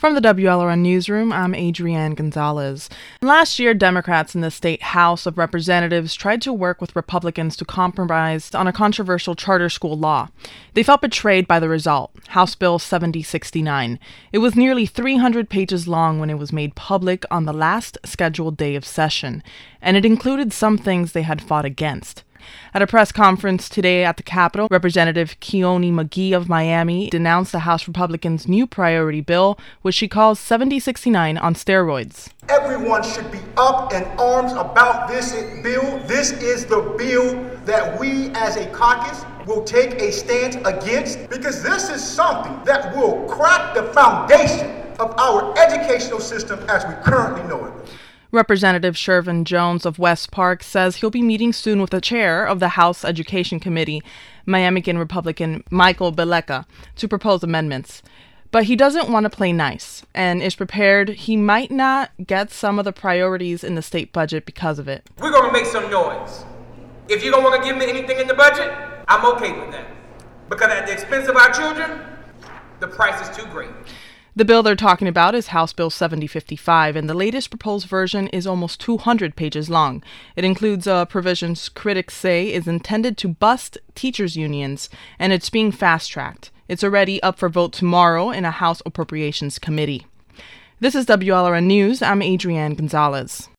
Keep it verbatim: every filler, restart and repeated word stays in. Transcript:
From the W L R N Newsroom, I'm Adrienne Gonzalez. Last year, Democrats in the state House of Representatives tried to work with Republicans to compromise on a controversial charter school law. They felt betrayed by the result, House Bill seventy sixty-nine. It was nearly three hundred pages long when it was made public on the last scheduled day of session, and it included some things they had fought against. At a press conference today at the Capitol, Representative Keone McGee of Miami denounced the House Republicans' new priority bill, which she calls seventy sixty-nine on steroids. Everyone should be up in arms about this bill. This is the bill that we as a caucus will take a stance against, because this is something that will crack the foundation of our educational system as we currently know it. Representative Shervin Jones of West Park says he'll be meeting soon with the chair of the House Education Committee, Miamican Republican Michael Beleka, to propose amendments. But he doesn't want to play nice and is prepared he might not get some of the priorities in the state budget because of it. We're going to make some noise. If you don't want to give me anything in the budget, I'm okay with that. Because at the expense of our children, the price is too great. The bill they're talking about is House Bill seventy fifty-five, and the latest proposed version is almost two hundred pages long. It includes uh, provisions critics say is intended to bust teachers' unions, and it's being fast-tracked. It's already up for vote tomorrow in a House Appropriations Committee. This is W L R N News. I'm Adrienne Gonzalez.